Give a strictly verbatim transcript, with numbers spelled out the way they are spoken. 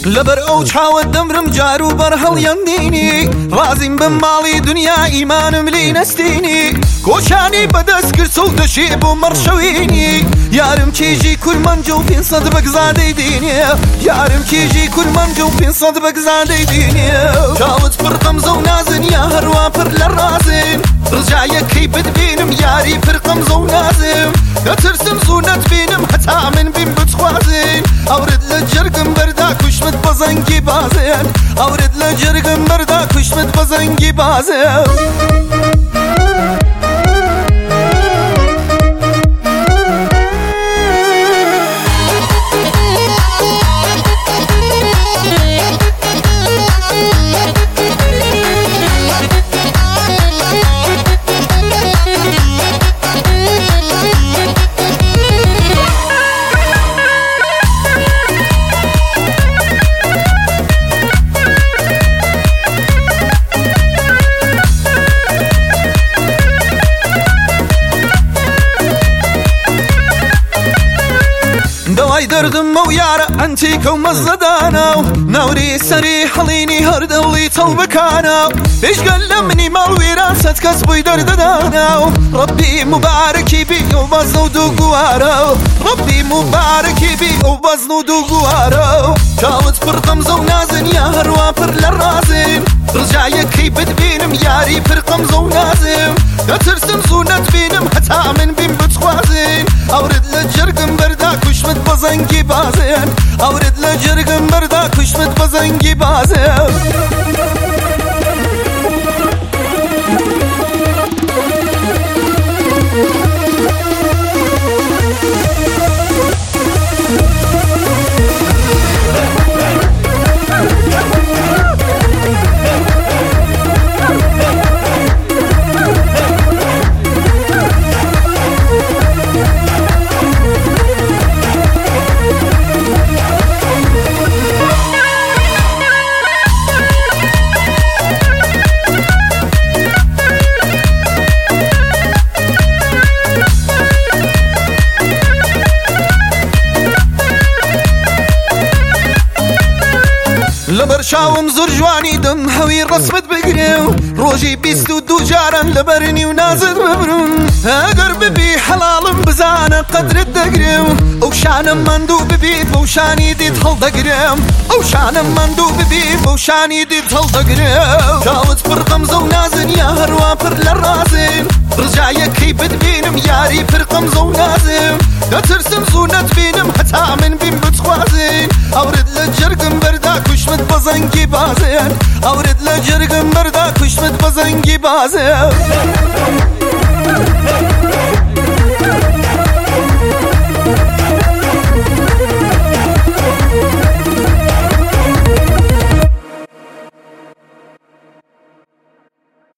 لەبەر ئەو چاوە دەمرم جار و بەرهەڵیاندینی ڕازیم بم ماڵی دنیا ئیمانم لی نەستینی کۆچانی بەدەست کرد سەو دەشێ بۆ مەڕشەوینی یارم کێژی کورمەنجە و پێنسەد بەگزادەی دینێ یارم کێژی کورمەنجە و پێنسەد بەگزادەی دینێ چاوت پڕ قەمزە و نازن یا هەروە پڕ لە ڕازن ڕجایەکەی بتبینم یاری پڕ قەمزە و نازم دەترسم زوو نەتبینم هەتا من بیم بتخوازن ئەورت لە جەرگم بەردا کوشمت بە زەنگی بازن ئەورت لە جەرگم بەردا کوشمت بە زەنگی بازن دەوای دەردم ئەو یارە ئەنتیکە و مەزەدانە و ناوری سەری هەڵینی هەردەوڵی تەڵبەکانە پێشگەل لە منی ماڵوێران سەد کەس بووی دەردەدانە و ڕەبی موبارەکی بی ئەو بەزن و دوو گوارە و ڕەبی موبارەکی بی ئەو بەزن و دوو گوارە و چاوت پڕ قەمزە و نازن یا هەروە پڕ لە ڕازن ڕجایەکەی بتبینم یاری پڕ قەمزە و نازم دەترسم زوو نەتبینم هەتا من بیم بتخوازن ئەورت لە جەرگم بەردا کوشمت بە زەنگی بازن ئەورت لە جەرگم بەردا کوشمت بە زەنگی بازن لەبەر شاوم زۆر جوانی دەم هەوی ڕەسمت بگرێ و ڕۆژی بیست و دوو جاران لەبەرنی و نازت ببرم ئەگەر ببی حەڵاڵم بزانە قەدرت دەگرێ و ئەو شانم ماندوو ببیت بەو شانی دیت هەڵدەگرێم ئەو شانم ماندوو ببیت بەو شانی دیت هەڵدەگرێم چاوت پڕ قەمزە و نازن یا هەروە پڕ لە ڕازن ڕجایەکەی بتبینم یاری پڕ قەمزە و نازم دەترسم زوو نەتبینم هەتا من بیم بتخوازن ئەورت لە جەرگم بەردا کوشمت بە زەنگی بازن ئەورت لە جەرگم بەردا کوشمت بە زەنگی بازن